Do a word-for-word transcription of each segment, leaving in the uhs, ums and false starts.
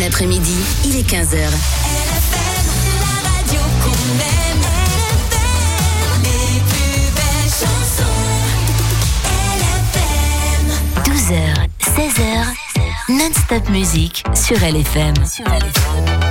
Bon après-midi, il est quinze heures. La radio qu'on aime, les plus belles chansons. douze heures, seize heures, non-stop musique sur L F M. Sur L F M.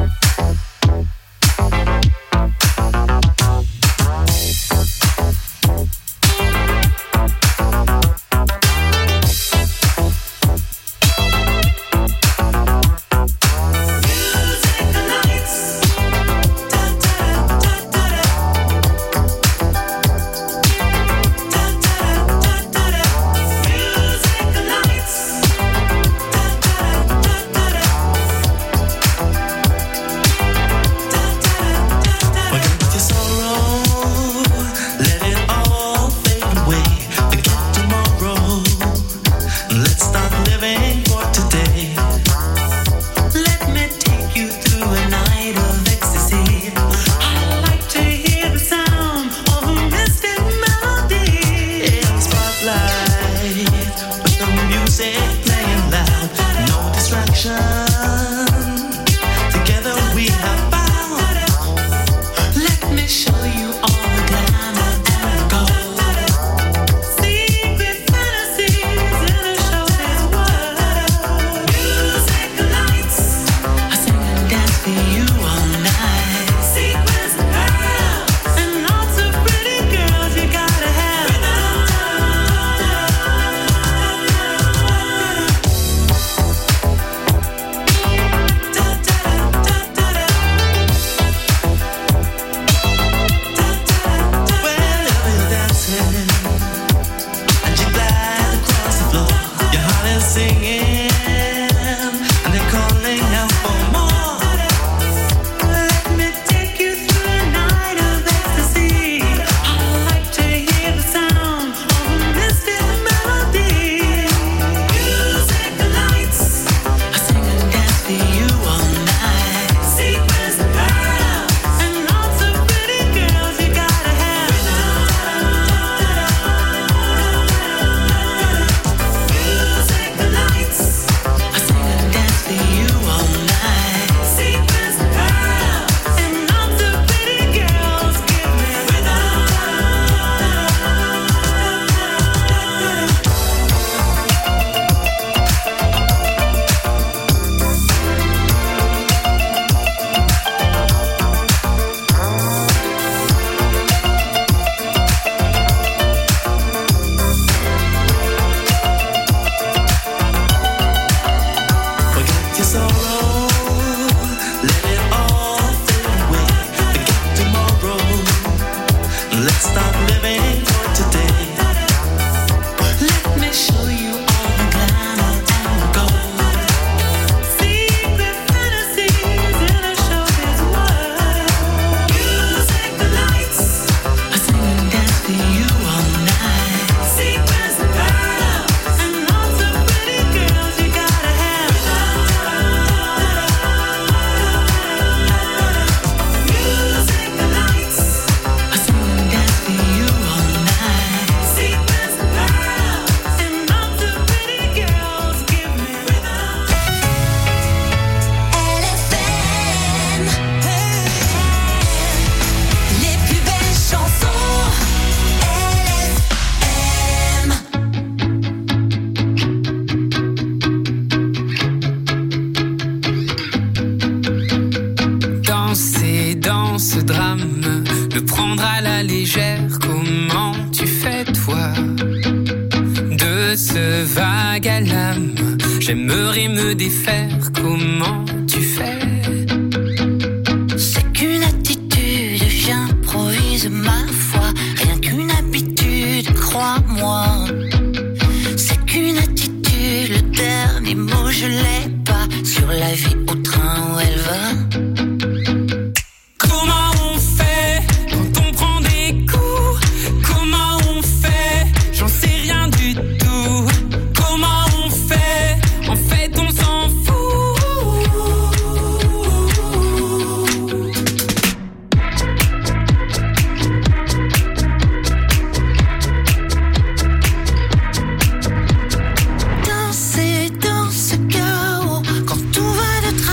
J'aimerais me défaire, comment tu fais? C'est qu'une attitude, j'improvise ma foi. Rien qu'une habitude, crois-moi. C'est qu'une attitude, le dernier mot je l'ai pas. Sur la vie au train où elle va. Danser dans ce chaos, quand tout va de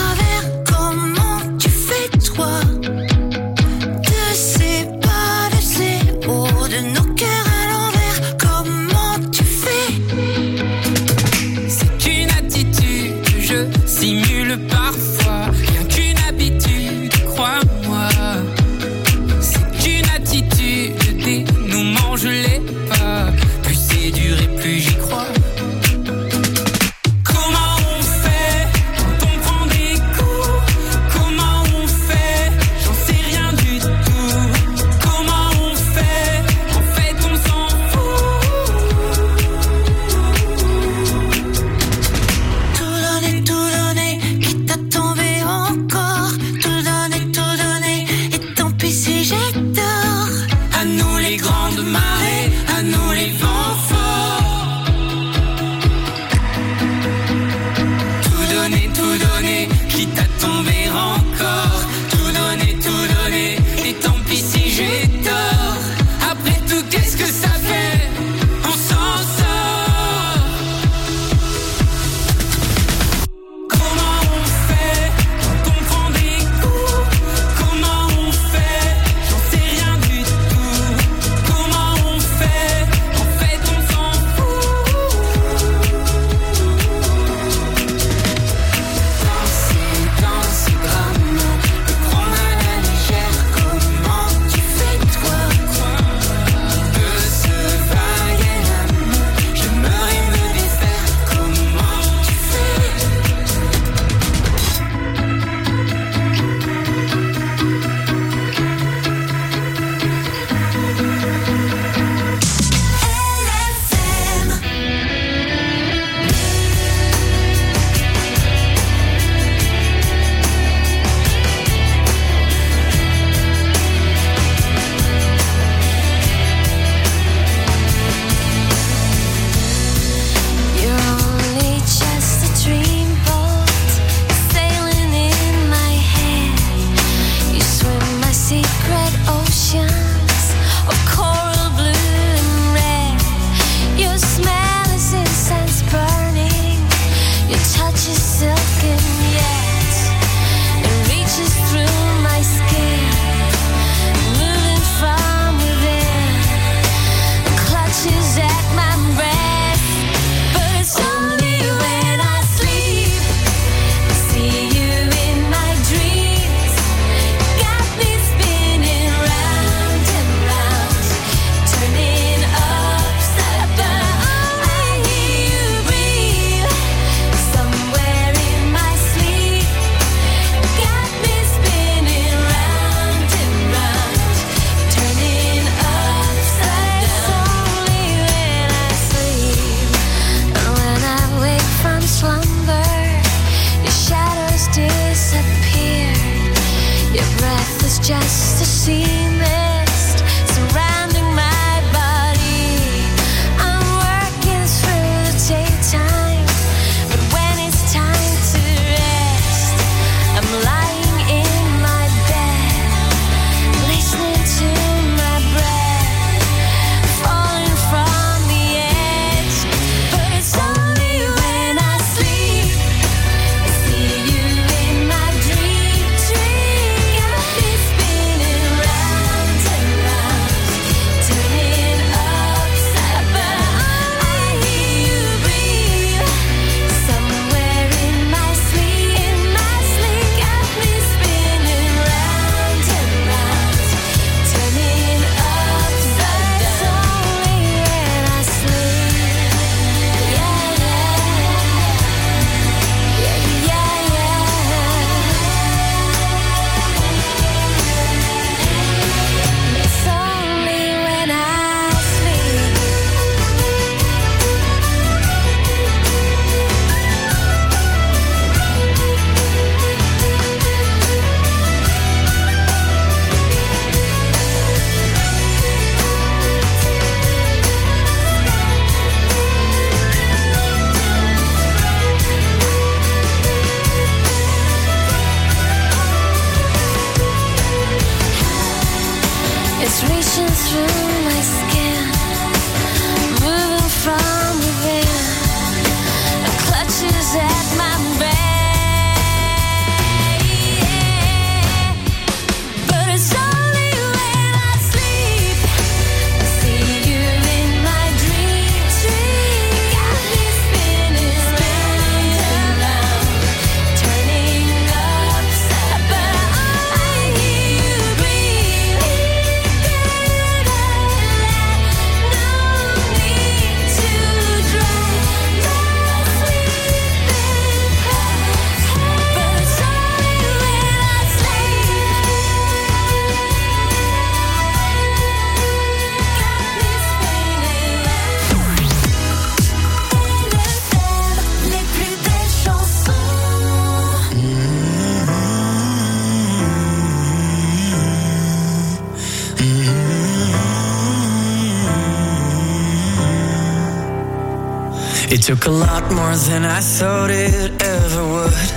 It took a lot more than I thought it ever would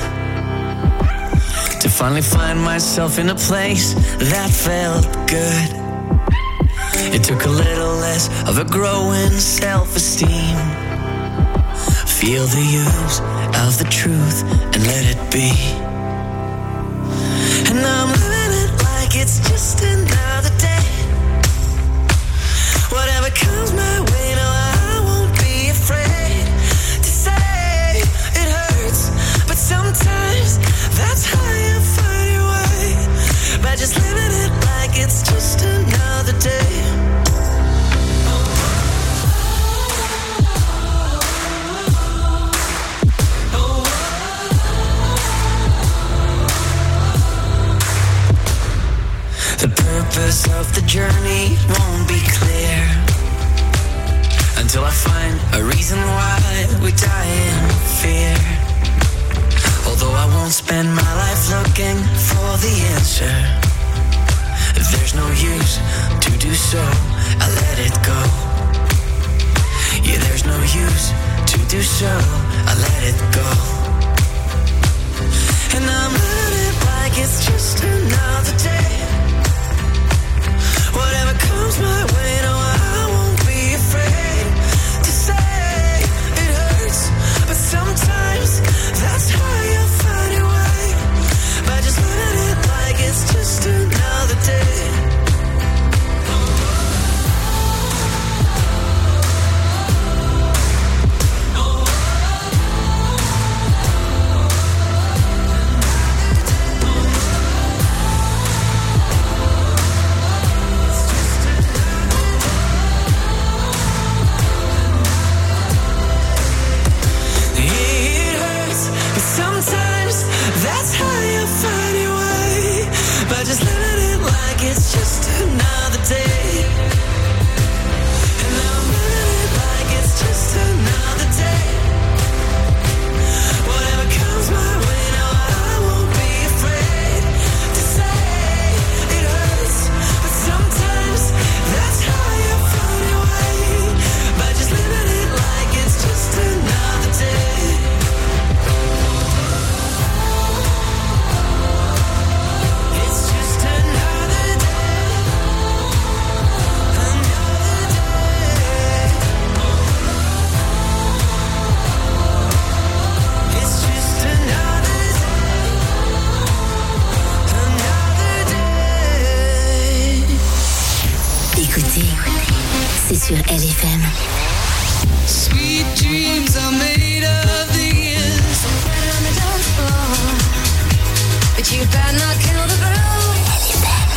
to finally find myself in a place that felt good. It took a little less of a growing self-esteem. Feel the use of the truth and let it be. And I'm living it like it's just another day. Whatever comes my way, no, I won't be afraid to say it hurts. But sometimes that's how you find your way, by just living it like it's just another day. The purpose of the journey won't be clear until I find a reason why we die in fear. Although I won't spend my life looking for the answer, there's no use to do so, I let it go. Yeah, there's no use to do so, I let it go. And I'm living it like it's just another day. Whatever comes my way, no, I won't be afraid to say it hurts. But sometimes that's how you find your way, by just living it like it's just another day. Sometimes that's how you find your way, by just living it like it's just another day. And I'm living it like it's just another day. Whatever comes my way, no, I won't be afraid to say it hurts. But sometimes that's how you find your way, by just living it like it's just another day. Écoutez, c'est sur L F M. Sweet dreams are made of these. But you better not kill the groove.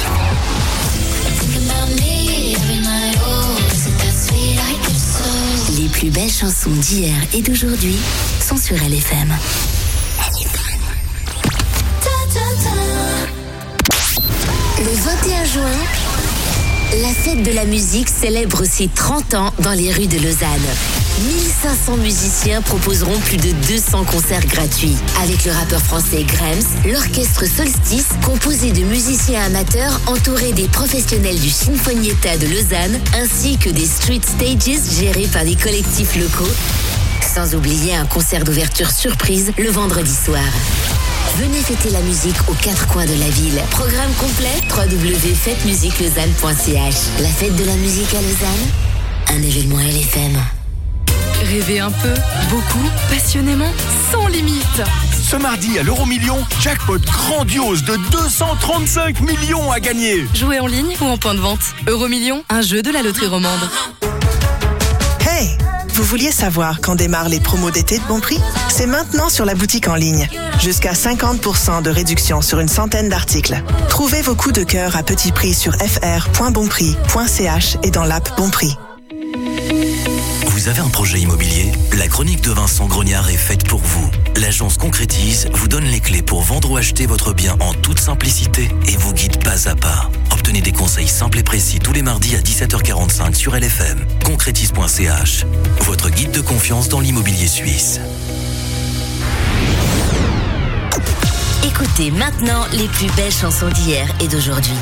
Think about me every night. Oh, is it that sweet I could so. Les plus belles chansons d'hier et d'aujourd'hui sont sur L F M. Le vingt et un juin, la fête de la musique célèbre ses trente ans dans les rues de Lausanne. mille cinq cents musiciens proposeront plus de deux cents concerts gratuits. Avec le rappeur français Grems, l'orchestre Solstice, composé de musiciens amateurs entourés des professionnels du Sinfonietta de Lausanne, ainsi que des street stages gérés par des collectifs locaux. Sans oublier un concert d'ouverture surprise le vendredi soir. Venez fêter la musique aux quatre coins de la ville. Programme complet w w w point fête musique lausanne point c h. La fête de la musique à Lausanne, un événement L F M. Rêvez un peu, beaucoup, passionnément, sans limite. Ce mardi à l'Euromillion, jackpot grandiose de deux cent trente-cinq millions à gagner. Jouez en ligne ou en point de vente. Euromillion, un jeu de la loterie romande. Hey! Vous vouliez savoir quand démarrent les promos d'été de Bon Prix? C'est maintenant sur la boutique en ligne. Jusqu'à cinquante pour cent de réduction sur une centaine d'articles. Trouvez vos coups de cœur à petit prix sur f r point bonprix point c h et dans l'app Bon Prix. Vous avez un projet immobilier? La chronique de Vincent Grognard est faite pour vous. L'agence Concrétise vous donne les clés pour vendre ou acheter votre bien en toute simplicité et vous guide pas à pas. Obtenez des conseils simples et précis tous les mardis à dix-sept heures quarante-cinq sur L F M. Concrétise point c h, votre guide de confiance dans l'immobilier suisse. Écoutez maintenant les plus belles chansons d'hier et d'aujourd'hui.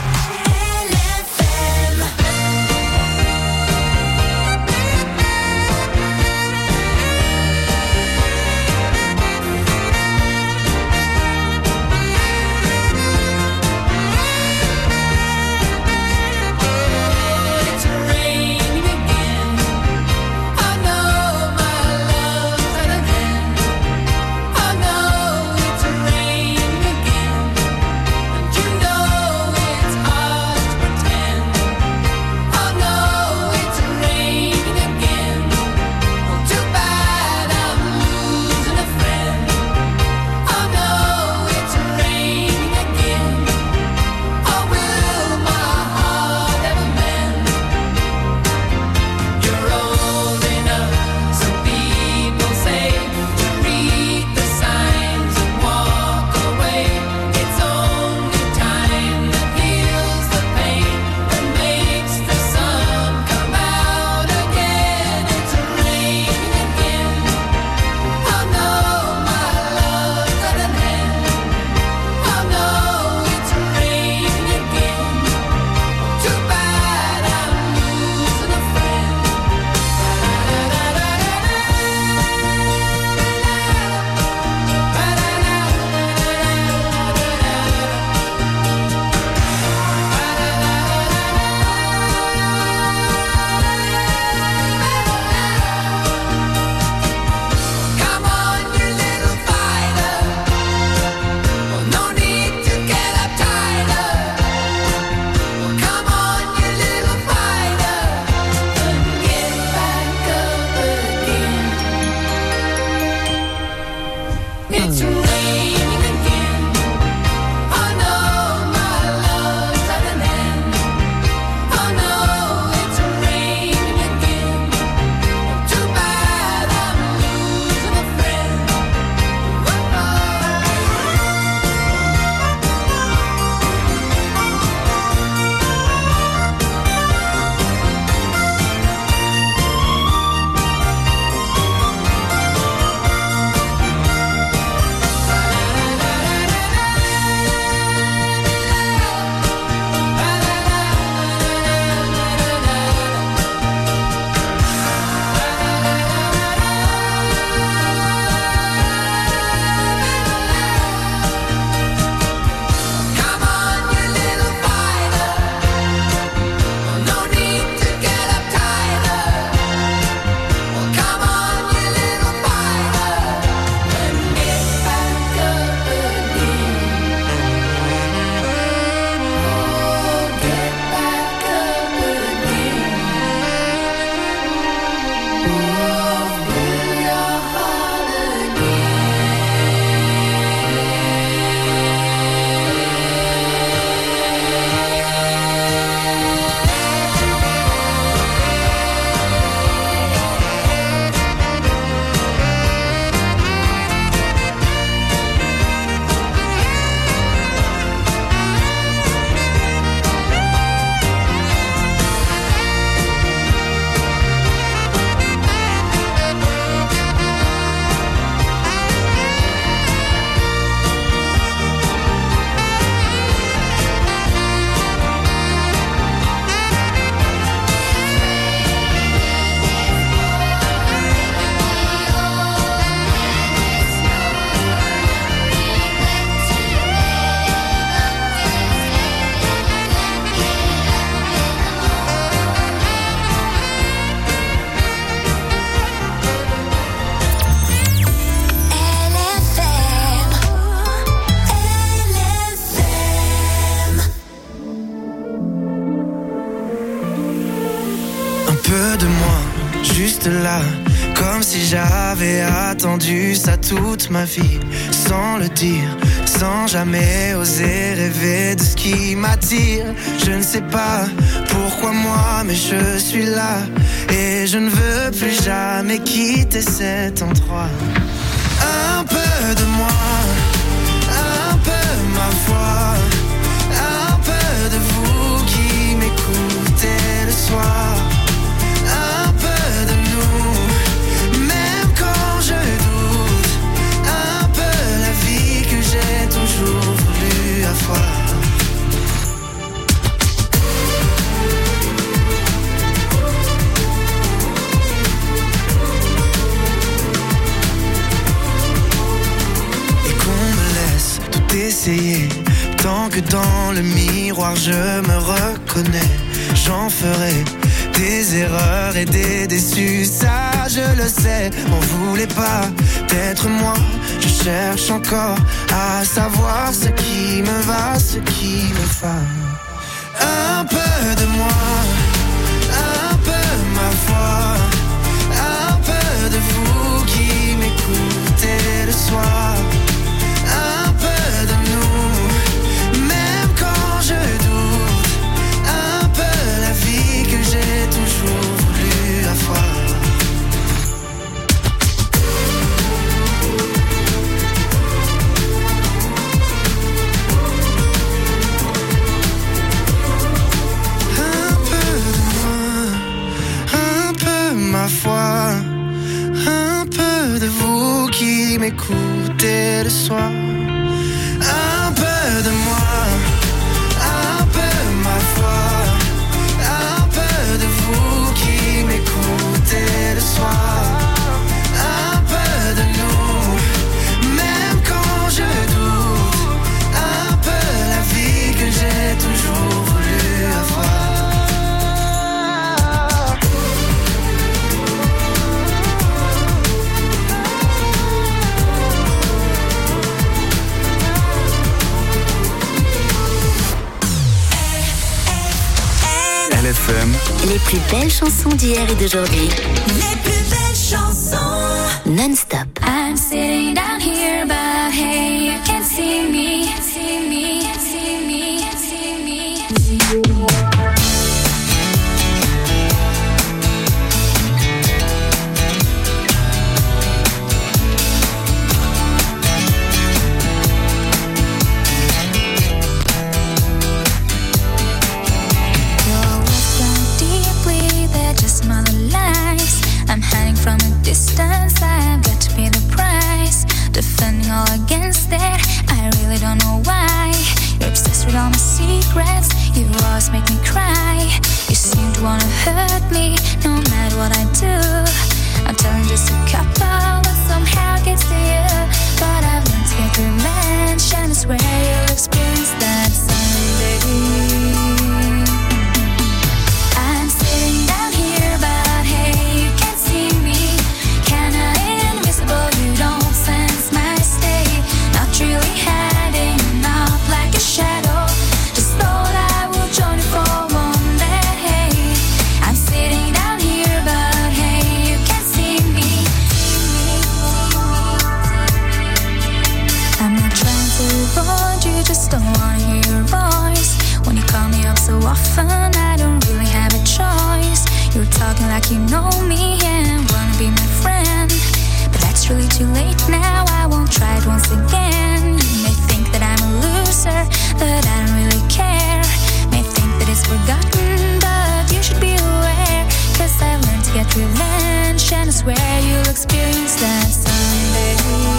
juste là, comme si j'avais attendu ça toute ma vie, sans le dire, sans jamais oser rêver de ce qui m'attire. Je ne sais pas pourquoi moi, mais je suis là, et je ne veux plus jamais quitter cet endroit. Un peu de moi, un peu ma foi, un peu de vous qui m'écoutez le soir. Un peu de nous, même quand je doute, un peu la vie que j'ai toujours voulu avoir. Et qu'on me laisse tout essayer, tant que dans le miroir je me reconnais, j'en ferai des erreurs et des déçus, ça je le sais. On voulait pas d'être moi, je cherche encore à savoir ce qui me va, ce qui me va. Un peu de moi, un peu ma foi, un peu de vous qui m'écoutez le soir. Un peu de nous, même quand je doute, un peu la vie que j'ai toujours voulu avoir. Un peu de moi, un peu ma foi, un peu de vous qui m'écoutez le soir. Un peu de moi, un peu ma foi, un peu de vous qui m'écoutez le soir. Un peu de nous, même quand je doute, un peu la vie que j'ai toujours voulu avoir. L F M. Les plus belles chansons d'hier et d'aujourd'hui. Les plus belles chansons. Non-stop. I'm sitting down here, but hey, you can see me, see me, see me, see me, see me. I'm hiding from a distance, I've got to pay the price. Defending all against that, I really don't know why. You're obsessed with all my secrets, you always make me cry. You seem to wanna hurt me, no matter what I do. I'm telling just a couple, but somehow gets to you. But I've learned to get revenge, and I swear you'll experience that someday. I'm sitting down here, but hey, you can't see me. Kinda invisible, you don't sense my state. Not really hiding, not like a shadow. Just thought I would join you for one day. I'm sitting down here, but hey, you can't see me. I'm not trying to avoid you, just don't wanna hear your voice. When you call me up so often, I don't really have a choice. You're talking like you know me and wanna be my friend, but that's really too late now, I won't try it once again. You may think that I'm a loser, but I don't really care. May think that it's forgotten, but you should be aware. Cause I've learned to get revenge, and I swear you'll experience that someday.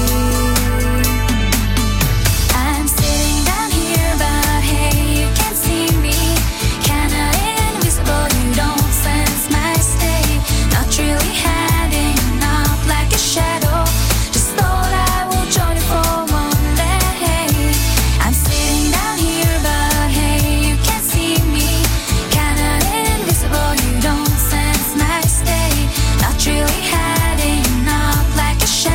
I'm sitting down here, but hey, you can't see me. Kinda invisible, you don't sense my state. Not really hiding, not like a shadow. Just thought I would join you for one day. I'm sitting down here, but hey, you can't see me. Kinda invisible, you don't sense my state. Not really hiding, not like a shadow.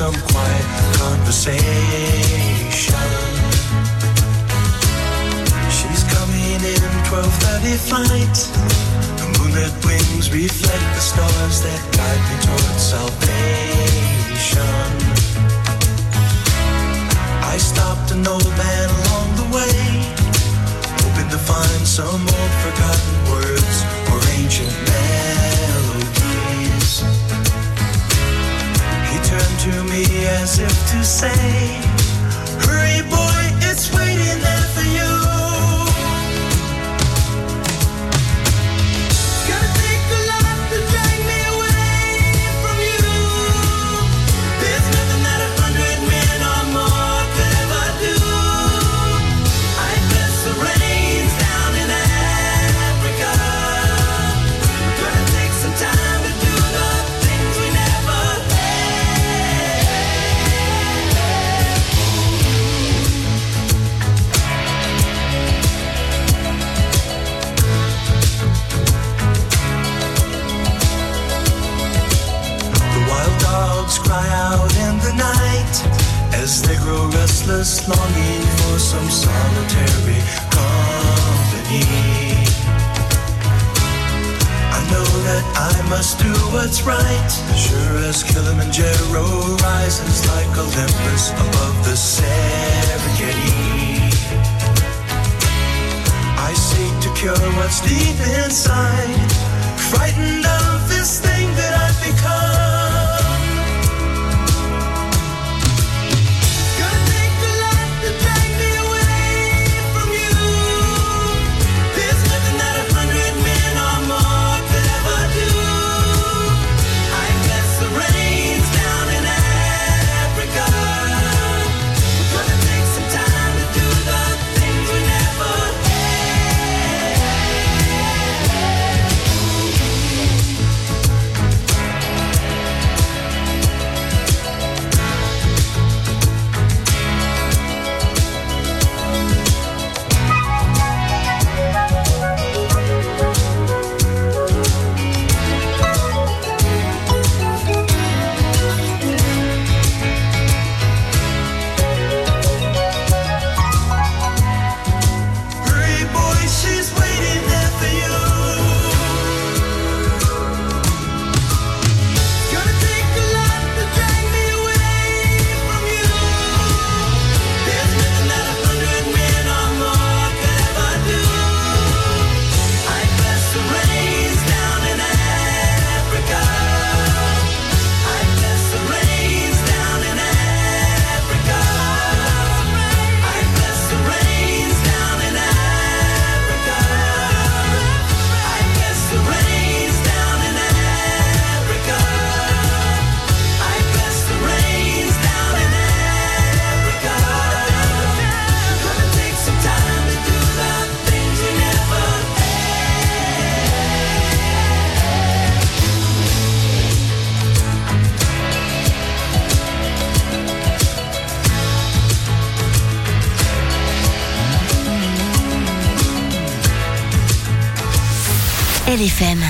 some quiet conversation. She's coming in twelve thirty flight. The moonlit wings reflect the stars that guide me towards salvation. I stopped an old man along the way, hoping to find some old forgotten words or ancient melodies. He turned to me as if to say, hurry boy, it's waiting there for you. Cry out in the night as they grow restless, longing for some solitary company. I know that I must do what's right, sure as Kilimanjaro rises like Olympus above the Serengeti. I seek to cure what's deep inside, frightened of this thing that I've become. L F M.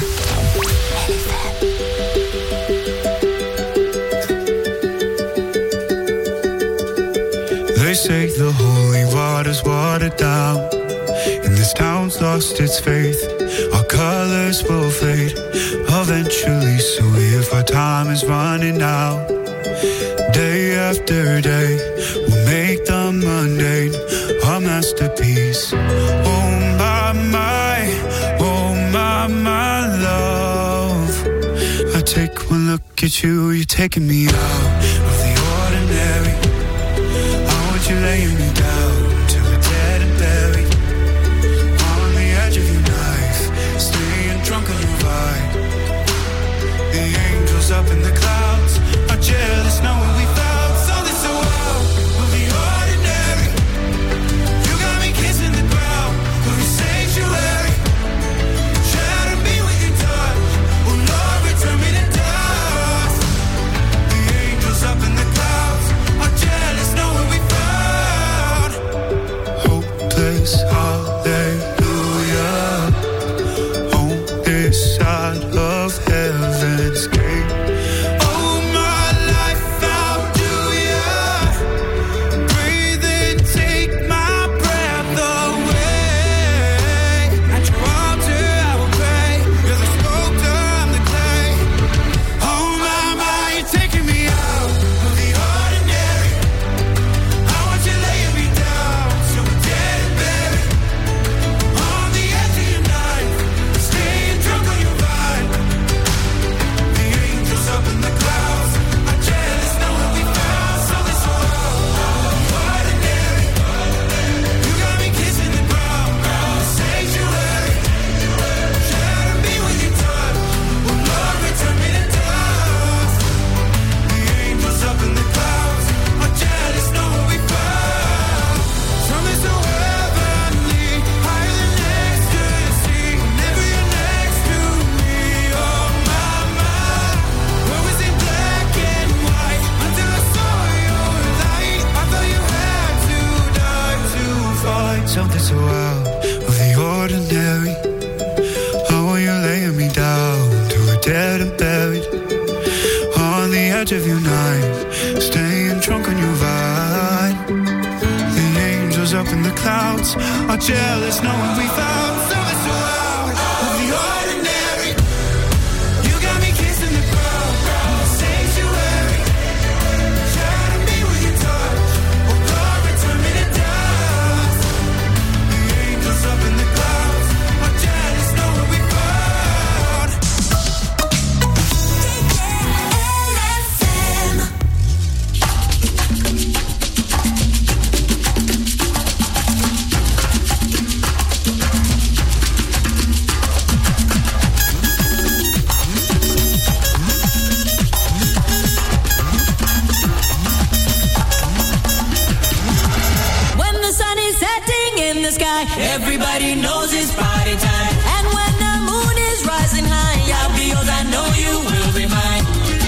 They say the holy water's watered down, and this town's lost its faith. Our colors will fade eventually, so if our time is running out, day after day, we'll make the mundane our masterpiece. Oh my, my, oh my, my love, I take one look at you, you're taking me out of the ordinary. I want you laying me down till we're dead and buried, on the edge of your knife, staying drunk on your vibe. The angels up in the clouds are jealous knowing we found something so wild of the ordinary. You got me kissing the ground of your sanctuary. Shatter me with your touch, oh Lord, return me to dust. The angels up clouds are jealous knowing we found something so out of the ordinary. You got me kissing the ground in the sanctuary, shining me with your touch, oh glory, turn me to dust. The angels up in the clouds are jealous knowing we found. Everybody knows it's party time. And when the moon is rising high, I'll be yours, I know you will be mine.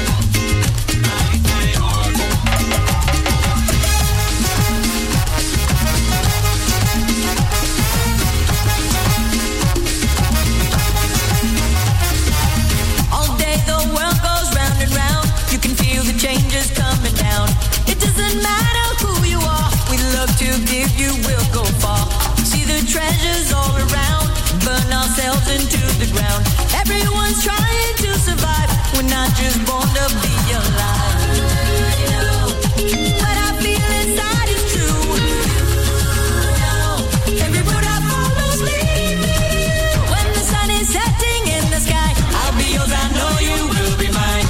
All day the world goes round and round. You can feel the changes coming down. It doesn't matter who you are, we love to give you, we'll go far. The treasures all around, burn ourselves into the ground. Everyone's trying to survive. We're not just born to be alive. What I feel inside is true. Every road I follow's leading me. When the sun is setting in the sky, I'll be yours, I know you will be mine.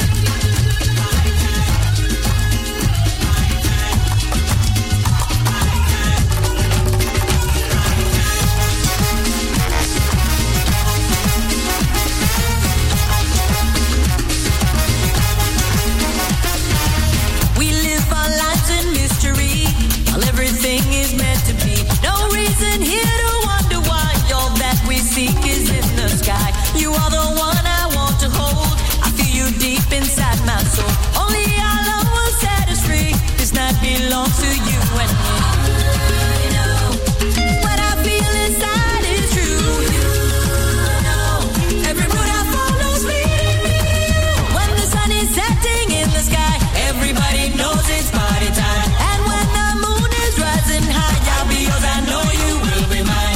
Everything is meant to be. No reason here to wonder why. All that we seek is in the sky. You are the one I want to hold. I feel you deep inside my soul. Only our love will set us free. This night belongs to you and me. What I feel inside is true. Every road I follow's leading me. When the sun is setting in the sky, everybody knows it's party time. And when the moon is rising high, I'll be yours, I know you will be mine.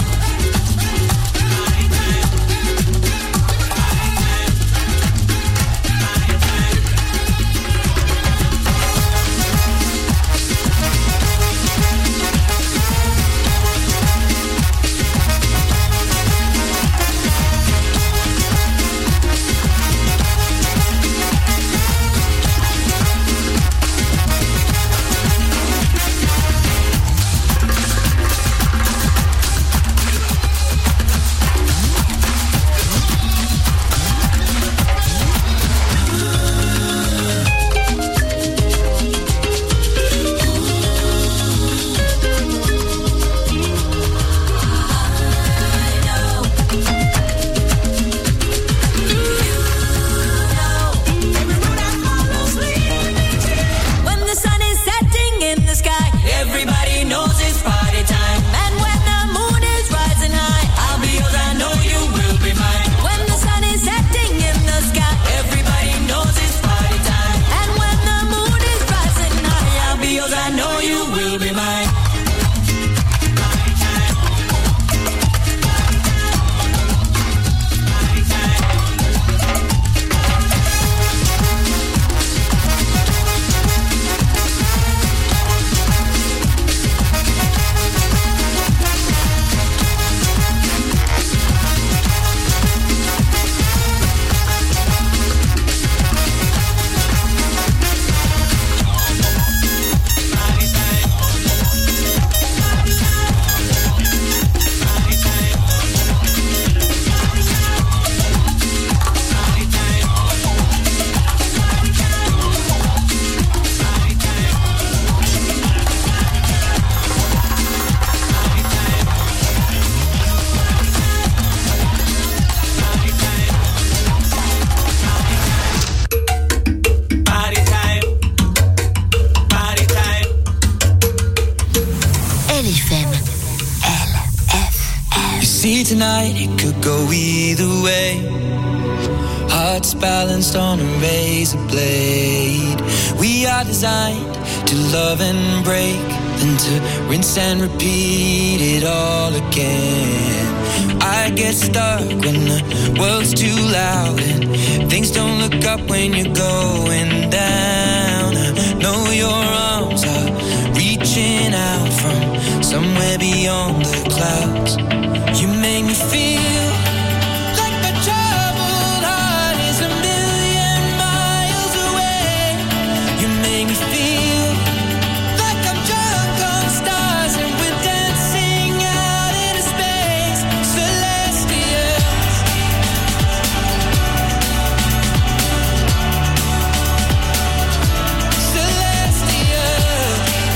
See tonight, it could go either way. Hearts balanced on a razor blade. We are designed to to love and break, then to rinse and repeat it all again. I get stuck when the world's too loud and things don't look up when you're going down. I know your arms are reaching out from somewhere beyond the clouds. You make me feel like my troubled heart is a million miles away. You make me feel like I'm drunk on stars and we're dancing out into space, celestial. Celestial.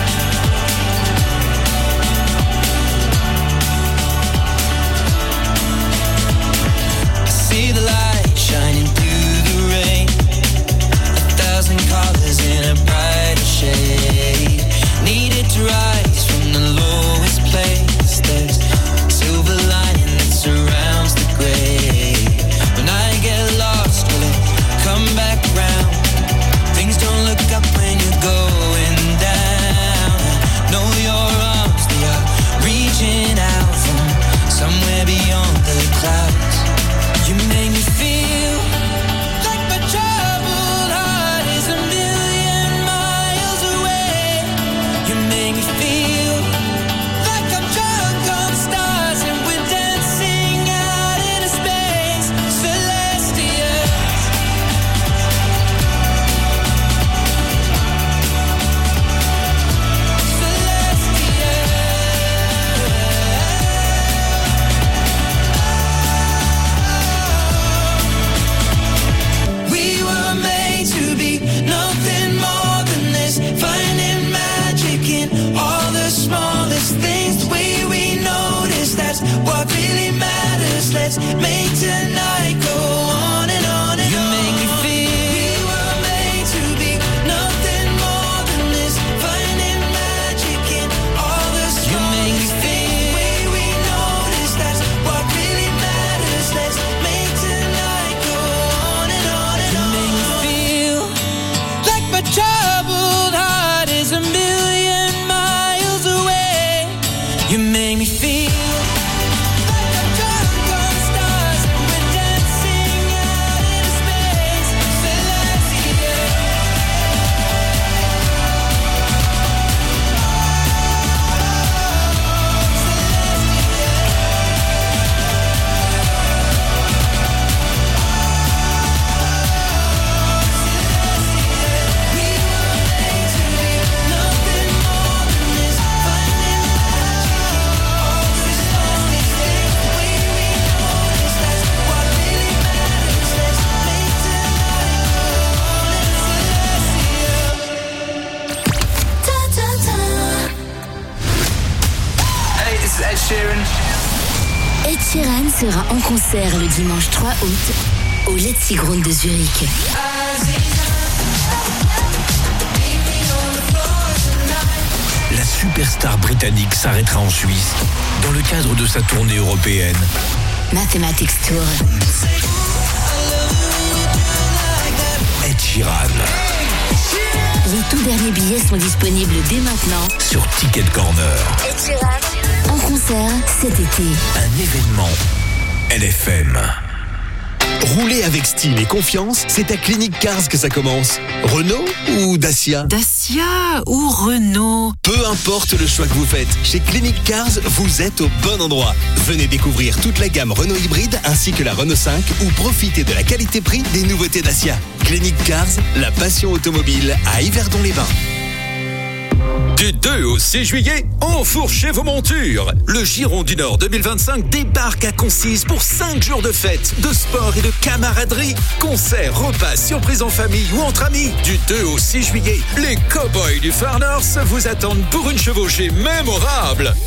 See the light shining through the rain, a thousand colors in a brighter shade. Needed to rise from the lowest place. There's silver lining that surrounds the gray. When I get lost, will it come back round? Things don't look up when you're going down. I know your arms, they are reaching out from somewhere beyond the clouds. You make me feel like my troubled heart is a million miles away. You make me feel like I'm drunk on stars and we're dancing out into space, celestial. We were made to be nothing more than this, finding magic in all the smallest things. The way we notice, that's what really matters. Let's make tonight go on and on and on. You make me feel we were made to be nothing more than this, finding magic in all the smallest things. You make me feel the way we notice, that's what really matters. Let's make tonight go on and on and on. You make me feel like my troubled heart is a million miles away. You make me feel like I'm drunk on stars and we're dancing out into space, celestial. We were made to be nothing more than this, finding magic in all the smallest things. The way we notice, that's what really matters. Let's make tonight go on and celestial. Ta ta ta. Hey, this is Ed Sheeran. Ed Sheeran sera en concert le dimanche trois août au Let's Ground de Zurich. La superstar britannique s'arrêtera en Suisse dans le cadre de sa tournée européenne. Mathematics Tour. Ed Sheeran Les tout derniers billets sont disponibles dès maintenant sur Ticket Corner. Ed Sheeran en concert cet été. Un événement L F M. Rouler avec style et confiance, c'est à Clinique Cars que ça commence. Renault ou Dacia ? Dacia ou Renault ? Peu importe le choix que vous faites, chez Clinique Cars, vous êtes au bon endroit. Venez découvrir toute la gamme Renault hybride ainsi que la Renault cinq ou profitez de la qualité-prix des nouveautés Dacia. Clinique Cars, la passion automobile à Yverdon-les-Bains. Du deux au six juillet, enfourchez vos montures. Le Giron du Nord deux mille vingt-cinq débarque à Concise pour cinq jours de fête, de sport et de camaraderie. Concerts, repas, surprises en famille ou entre amis. Du deux au six juillet, les cow-boys du Far North vous attendent pour une chevauchée mémorable.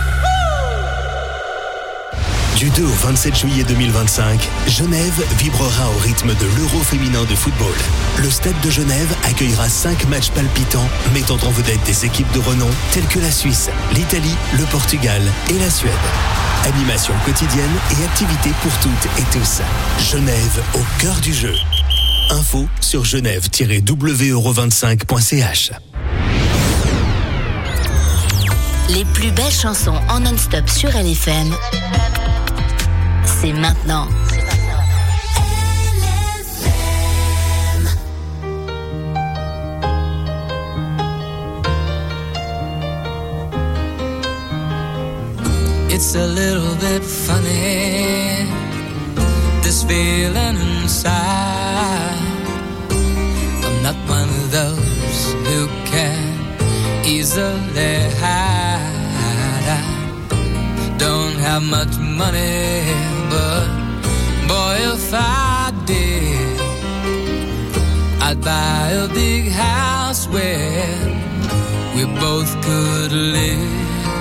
Du deux au vingt-sept juillet deux mille vingt-cinq, Genève vibrera au rythme de l'Euro féminin de football. Le Stade de Genève accueillera cinq matchs palpitants mettant en vedette des équipes de renom telles que la Suisse, l'Italie, le Portugal et la Suède. Animation quotidienne et activités pour toutes et tous. Genève au cœur du jeu. Info sur genève tiret w euro vingt-cinq point c h. Les plus belles chansons en non-stop sur L F M. C'est maintenant. It's a little bit funny, this feeling inside. I'm not one of those who can easily hide. I don't have much money, but boy, if I did, I'd buy a big house where we both could live.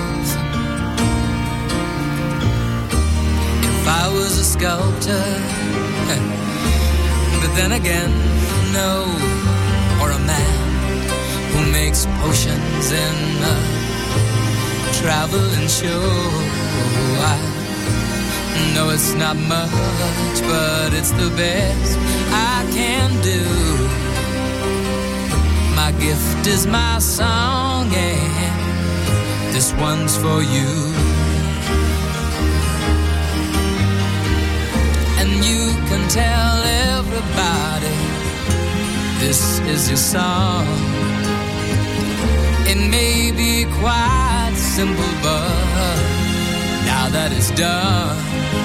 If I was a sculptor, but then again, no, or a man who makes potions in a traveling show. I know it's not much, but it's the best I can do. My gift is my song, and this one's for you. And you can tell everybody this is your song. It may be quite simple, but now that it's done,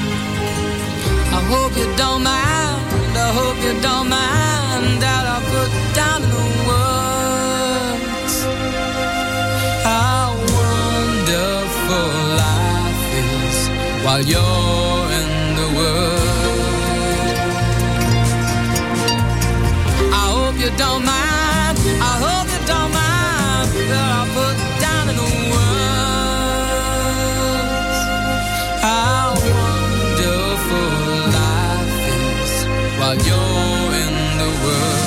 I hope you don't mind, I hope you don't mind that I put down in the words how wonderful life is while you're in the world. I hope you don't mind, I hope you don't mind that I put down in the words how wonderful life is while you're in the world.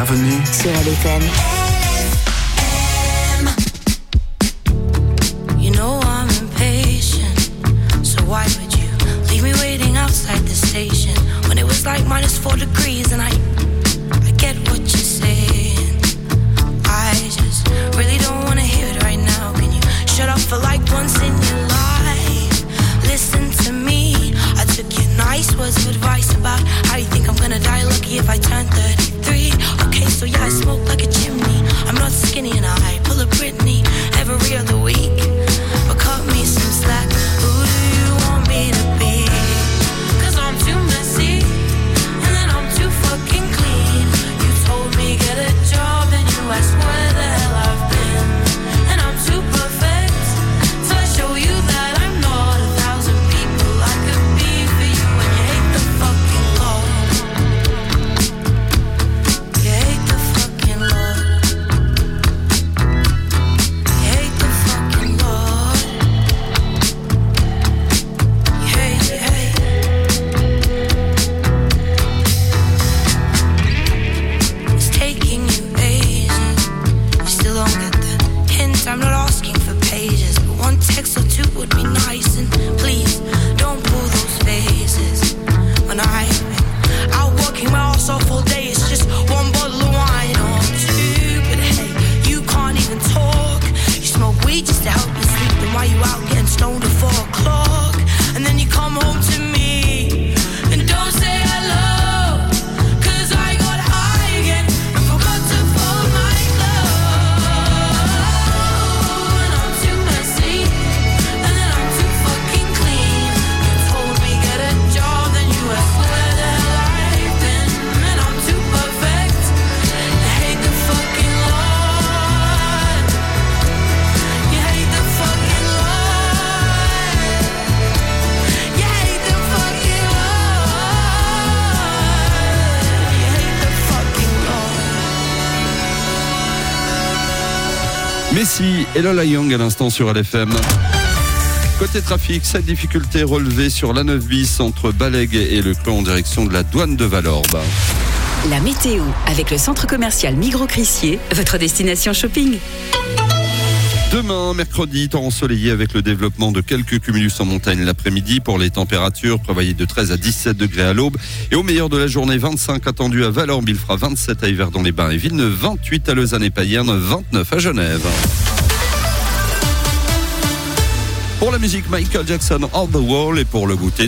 Avenue sur L F M. You know I'm impatient, so why would you leave me waiting outside the station when it was like minus four degrees and I, I get what you're saying. I just really don't wanna hear it right now. Can you shut up for like once in your life? Listen to me. I took your nice words of advice about how you think I'm gonna die lucky if I turn thirty-three. Okay, so yeah, I smoke like a chimney. I'm not skinny and I pull a Britney every other week. But cut me some slack. Who do you want me to be? Cause I'm too messy and then I'm too fucking clean. You told me get a job and you asked where the hell I've been. And I'm too perfect to show you that I'm not a thousand people I could be for you. And you hate the fucking law. You hate the fucking law. You hate the fucking law. You hate, you hate. It's taking you ages. You still don't get the hint. I'm not asking for pages, but one text or two would be nice. And please don't pull those faces. When I've been out working my ass off all day, it's just one bottle of wine or two. But hey, you can't even talk. You smoke weed just to help you sleep. Then why you out getting stoned at four o'clock? And then you come home to me and don't say hello. Cause I got high again and forgot to fold my clothes. And I'm too messy and then I'm too fucking clean. You told me get a job, then you asked where the hell I've been. And I'm too perfect. You hate the fucking law. You hate the fucking law. You hate the fucking law. You hate the fucking law. Messi et Lola Young à l'instant sur L F M. Côté trafic, cette difficulté relevée sur l'A neuf bis entre Balagues et Le Clos en direction de la douane de Valorbe. La météo avec le centre commercial Migros Crissier, votre destination shopping. Demain, mercredi, temps ensoleillé avec le développement de quelques cumulus en montagne l'après-midi. Pour les températures, prévoyez de treize à dix-sept degrés à l'aube. Et au meilleur de la journée, vingt-cinq attendus à Valorbe. Il fera vingt-sept à Yverdon-les-Bains et Villeneuve, vingt-huit à Lausanne et Payerne, vingt-neuf à Genève. Pour la musique, Michael Jackson, All the Wall, et pour le goûter,